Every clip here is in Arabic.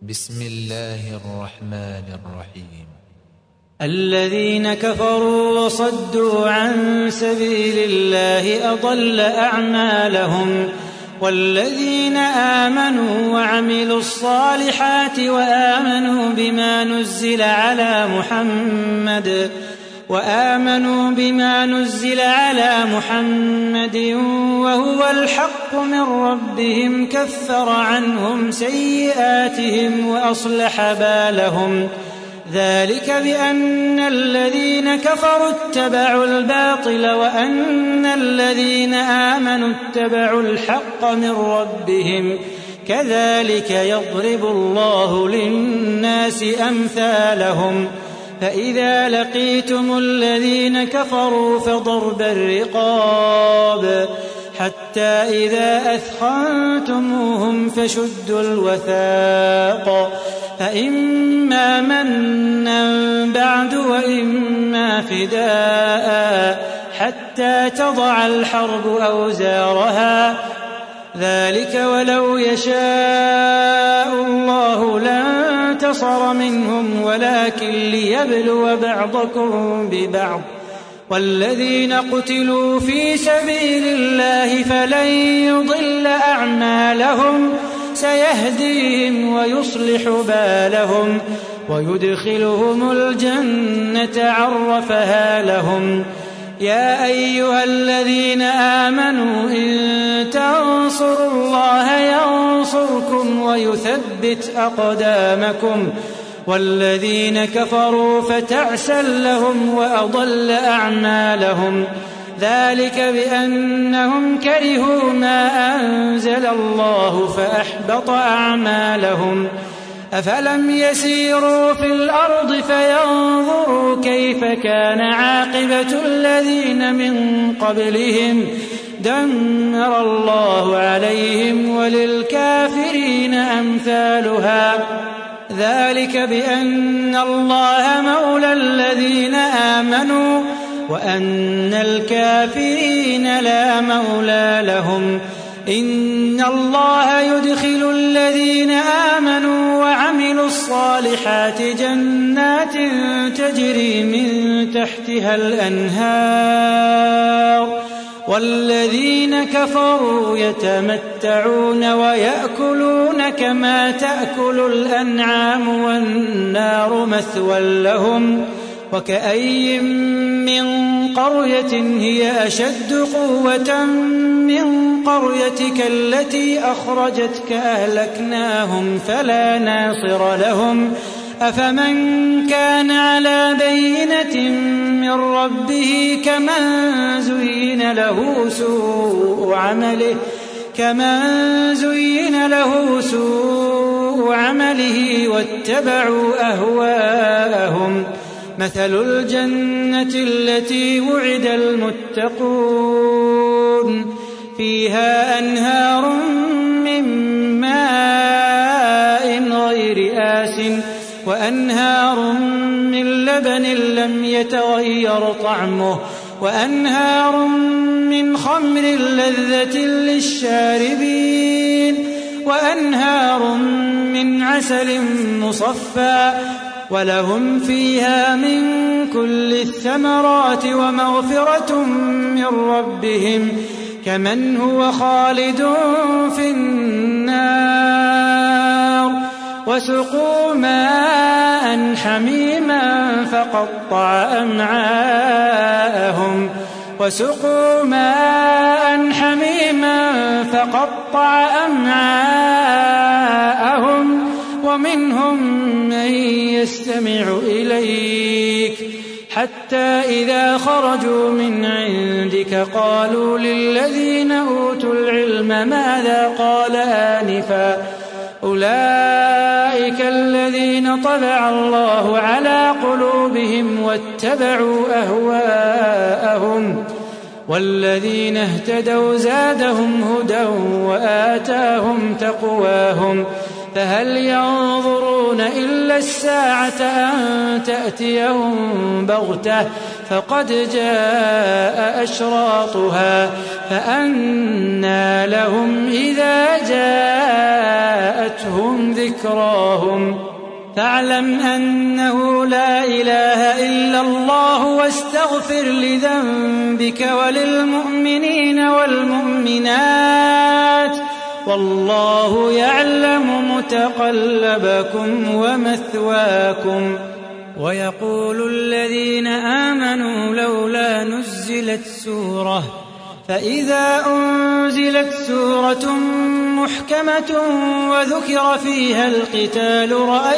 بسم الله الرحمن الرحيم. الذين كفروا وصدوا عن سبيل الله أضل أعمالهم، والذين آمنوا وعملوا الصالحات وآمنوا بما نزل على محمد وهو الحق من ربهم كفر عنهم سيئاتهم وأصلح بالهم. ذلك بأن الذين كفروا اتبعوا الباطل وأن الذين آمنوا اتبعوا الحق من ربهم، كذلك يضرب الله للناس أمثالهم. فإذا لقيتم الذين كفروا فضرب الرقاب حتى إذا أثخنتموهم فشدوا الوثاق، فإما منا بعد وإما فداء حتى تضع الحرب أوزارها. ذلك ولو يشاء الله لانتصر منهم ولكن ليبلو بعضكم ببعض. والذين قتلوا في سبيل الله فلن يضل أعمالهم، سيهديهم ويصلح بالهم ويدخلهم الجنة عرفها لهم. يا أيها الذين آمنوا إن تنصروا الله ينصركم ويثبت أقدامكم، والذين كفروا فتعسا لهم وأضل أعمالهم. ذلك بأنهم كرهوا ما أنزل الله فأحبط أعمالهم. أفلم يسيروا في الأرض فينظروا كيف كان عاقبة الذين من قبلهم، دمر الله عليهم وللكافرين أمثالها. ذلك بأن الله مولى الذين آمنوا وأن الكافرين لا مولى لهم. إن الله يدخل الذين آمنوا وعملوا الصالحات جنات تجري من تحتها الأنهار، والذين كفروا يتمتعون ويأكلون كما تأكل الأنعام والنار مثوى لهم. وكأي من قرية هي أشد قوة من قريتك التي أخرجتك أهلكناهم فلا ناصر لهم. أفمن كان على بينة من ربه كمن زين له سوء عمله واتبعوا أهواءهم. مثل الجنة التي وعد المتقون فيها أنهار من ماء غير آسٍ وأنهار من لبن لم يتغير طعمه وأنهار من خمر لذة للشاربين وأنهار من عسل مصفى ولهم فيها من كل الثمرات ومغفرة من ربهم كمن هو خالد في النار. وسقوا ماء حميما فقطع أمعاءهم ومنهم من يستمع إليك حتى إذا خرجوا من عندك قالوا للذين أوتوا العلم ماذا قال آنفا أولئك الذين طبع الله على قلوبهم واتبعوا أهواءهم. والذين اهتدوا زادهم هدى وآتاهم تقواهم. فهل ينظرون إلا الساعة أن تأتيهم بغتة فقد جاء أشراطها فأنى لهم إذا جاءتهم ذكراهم فاعلم أنه لا إله إلا الله واستغفر لذنبك وللمؤمنين والمؤمنات والله يعلم متقلبكم ومثواكم. ويقول الذين آمنوا لولا نزلت سورة فإذا أنزلت سورة محكمة وذكر فيها القتال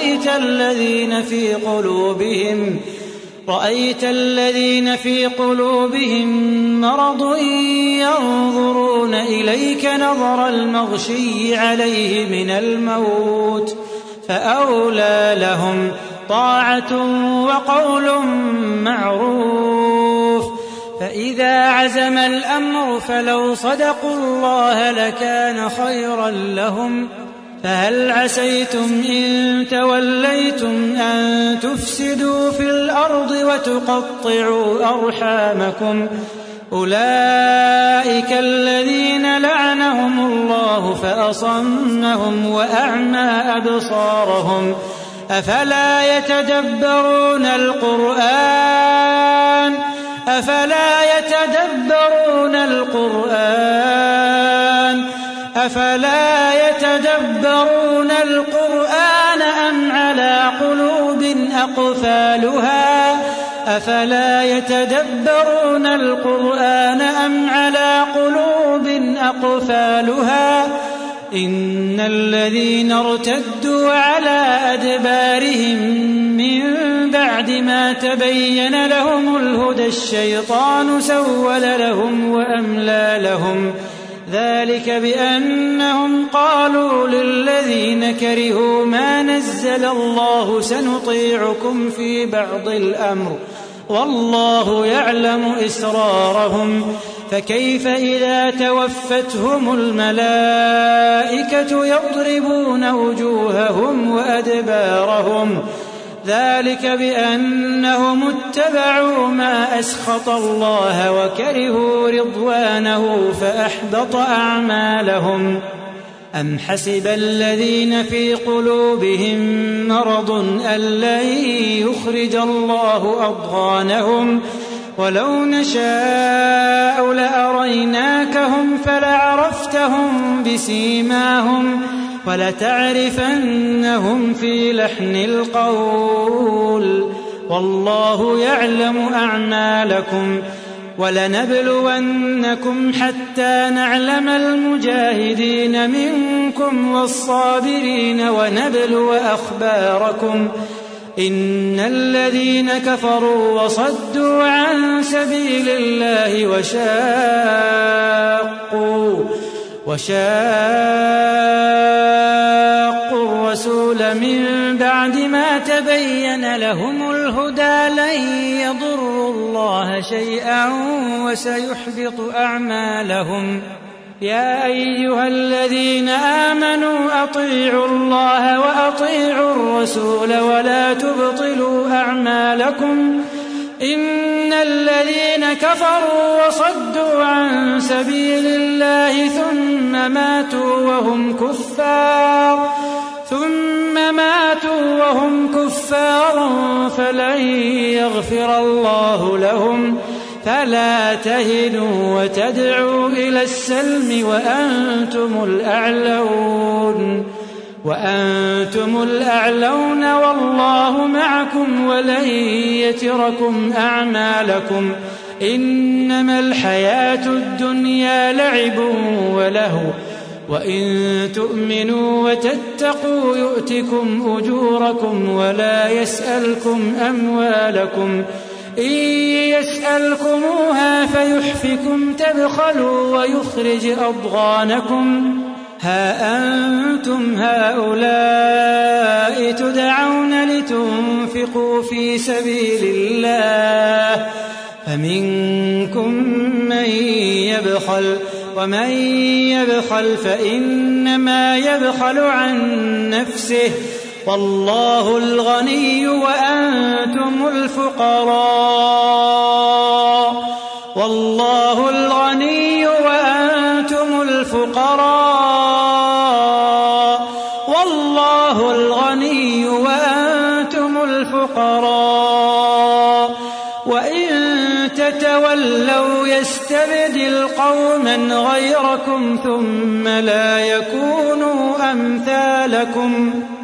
رأيت الذين في قلوبهم مرض ينظرون إليك نظر المغشي عليه من الموت فأولى لهم طاعة وقول معروف. فإذا عزم الأمر فلو صدقوا الله لكان خيرا لهم فهل عسيتم إن توليتم أن تفسدوا في الأرض وتقطعوا أرحامكم أولئك الذين لعنهم الله فأصمهم وأعمى أبصارهم أفلا يتدبرون القرآن أم على قلوب أقفالها إن الذين ارتدوا على أدبارهم من بعد ما تبين لهم الهدى الشيطان سول لهم وأملى لهم ذلك بأنهم قالوا للذين كرهوا ما نزل الله سنطيعكم في بعض الأمر والله يعلم إسرارهم فكيف إذا توفتهم الملائكة يضربون وجوههم وأدبارهم ذلك بأنهم اتبعوا ما أسخط الله وكرهوا رضوانه فأحبط أعمالهم. أم حسب الذين في قلوبهم مرض أن لن يخرج الله أضغانهم ولو نشاء لأريناكهم فلعرفتهم بسيماهم ولتعرفنهم في لحن القول والله يعلم أعمالكم. ولنبلونكم حتى نعلم المجاهدين منكم والصابرين ونبلو أخباركم إن الذين كفروا وصدوا عن سبيل الله وشاقوا الرسول من بعد ما تبين لهم الهدى لن يضروا الله شيئا وسيحبط أعمالهم. يا أيها الذين آمنوا أطيعوا الله وأطيعوا الرسول ولا تبطلوا أعمالكم إن الذين كفروا وصدوا عن سبيل الله ثم ماتوا وهم كفار فلن يغفر الله لهم فلا تهنوا وتدعوا إلى السلم وأنتم الأعلون والله معكم ولن يتركم أعمالكم إنما الحياة الدنيا لعب ولهو وإن تؤمنوا وتتقوا يؤتكم أجوركم ولا يسألكم أموالكم إن يسألكموها فيحفكم تبخلوا ويخرج أضغانكم ها أنتم هؤلاء تدعون لتنفقوا في سبيل الله فمنكم من يبخل ومن يبخل فإنما يبخل عن نفسه والله الغني وأنتم الفقراء والله الغني وأنتم الفقراء والله الغني وأنتم الفقراء وإن تتولوا يستبدل قوما غيركم ثم لا يكونوا أمثالكم